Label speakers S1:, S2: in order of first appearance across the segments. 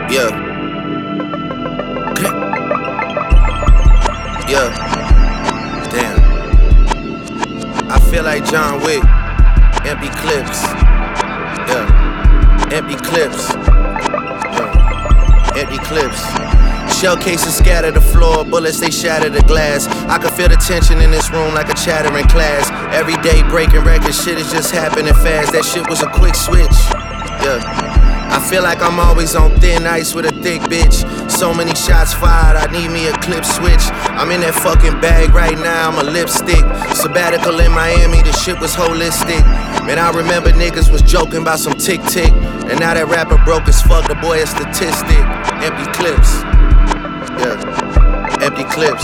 S1: Yeah. Yeah. Damn. I feel like John Wick. Empty clips. Yeah. Empty clips. Yeah. Empty clips. Shell cases scatter the floor, bullets they shatter the glass. I can feel the tension in this room like a chattering class. Every day breaking records, shit is just happening fast. That shit was a quick switch. Yeah. I feel like I'm always on thin ice with a thick bitch. So many shots fired, I need me a clip switch. I'm in that fucking bag right now, I'm a lipstick. Sabbatical in Miami, the shit was holistic. Man, I remember niggas was joking about some tick-tick. And now that rapper broke as fuck, the boy a statistic. Empty clips. Yeah, empty clips.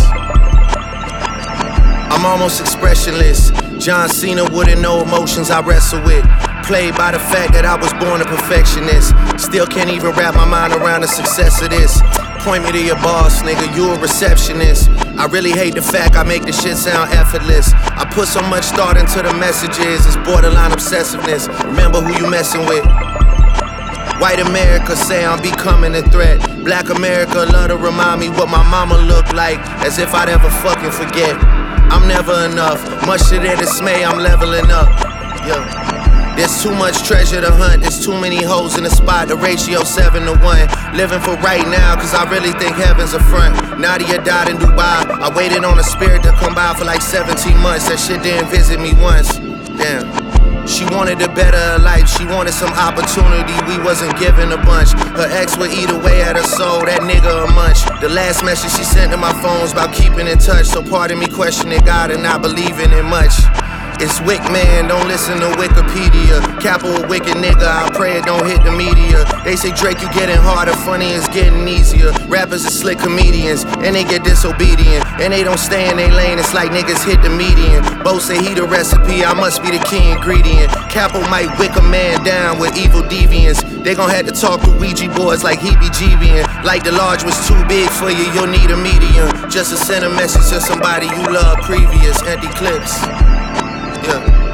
S1: I'm almost expressionless. John Cena wouldn't know emotions I wrestle with. Played by the fact that I was born a perfectionist. Still can't even wrap my mind around the success of this. Point me to your boss, nigga, you a receptionist. I really hate the fact I make the shit sound effortless. I put so much thought into the messages, it's borderline obsessiveness. Remember who you messing with. White America say I'm becoming a threat. Black America love to remind me what my mama looked like, as if I'd ever fucking forget. I'm never enough, much to their dismay, I'm leveling up. Yo. There's too much treasure to hunt, there's too many hoes in the spot, the ratio 7-to-1. Living for right now, cause I really think heaven's a front. Nadia died in Dubai, I waited on a spirit to come by for like 17 months. That shit didn't visit me once, damn. She wanted a better life, she wanted some opportunity, we wasn't given a bunch. Her ex would eat away at her soul, that nigga a munch. The last message she sent to my phone's about keeping in touch. So pardon me questioning God and not believing in much. It's Wick, man, don't listen to Wikipedia. Capo a wicked nigga, I pray it don't hit the media. They say Drake, you getting harder, funny is getting easier. Rappers are slick comedians, and they get disobedient. And they don't stay in their lane, it's like niggas hit the median. Bo say he the recipe, I must be the key ingredient. Capo might wick a man down with evil deviants. They gon' have to talk to Ouija boards like he be GBing. Like the large was too big for you, you'll need a medium. Just to send a message to somebody you love previous. Empty clips. Yeah.